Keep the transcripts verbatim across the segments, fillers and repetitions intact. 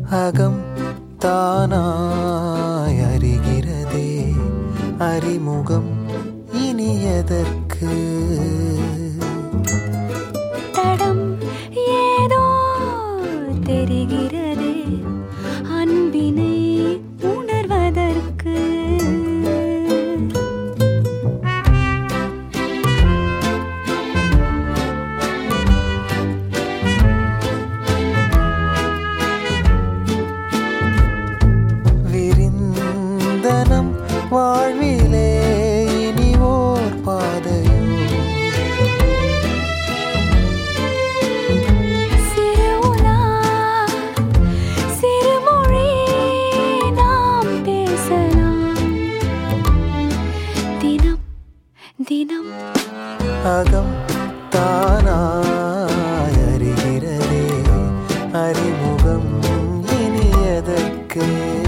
அகம் தானாய் அறிகிறதே அறிமுகம் இனி எதற்கு தடம் ஏதோ தெரிகிறதே அன்பினை உணர்வதற்கு விரிந்தனம் வாழ்விலே இனி ஓர் பாதையோ சிறு உலா சிறுமொழி நாம் பேசலாம் தினம் தினம் அகம் தானாய் அறிகிறதே அறிமுகம் இனி எதற்கு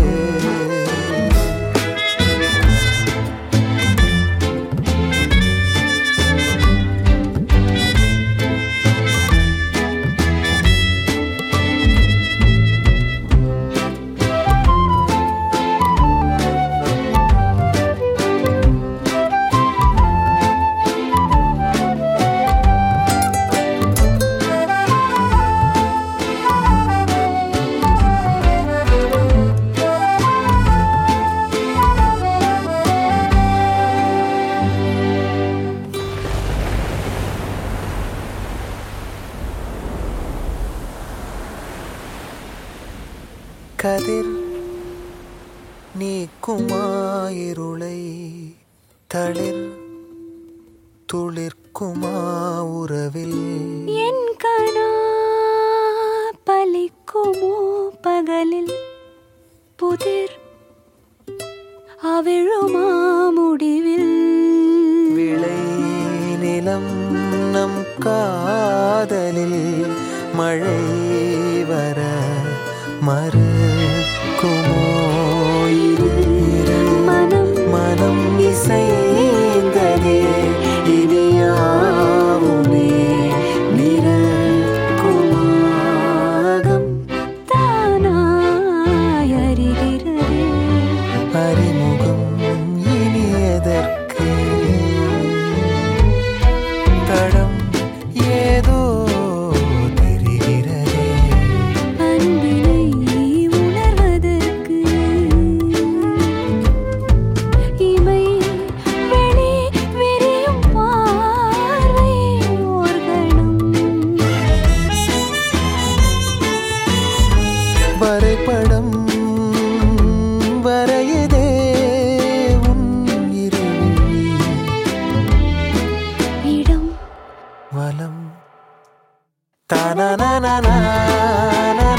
கதிர் நீக்குமாயிருளை தளிர் துளிர்க்குமா உறவில் என் கனா பலிக்குமோ பகலில் புதிர் அவிழுமா முடிவில் விளை நிலம் நம் காதலில் மழை வர மறுக்குமோ இரு மனம் மனம் இசைந்ததே இனியாவுமே நிறக்குமாகம் தானாய் அறிகிறதே அறிமுகம் இனி எதற்கு தடம் ஏதோ தெரிகிறதே அன்பினை உணர்வதற்கு இமை வெளி விரியும் பார்வை ஓர்கணம் வரைபடம் வரையதே உன் இருவிழி இடம் வலம் தனனனனா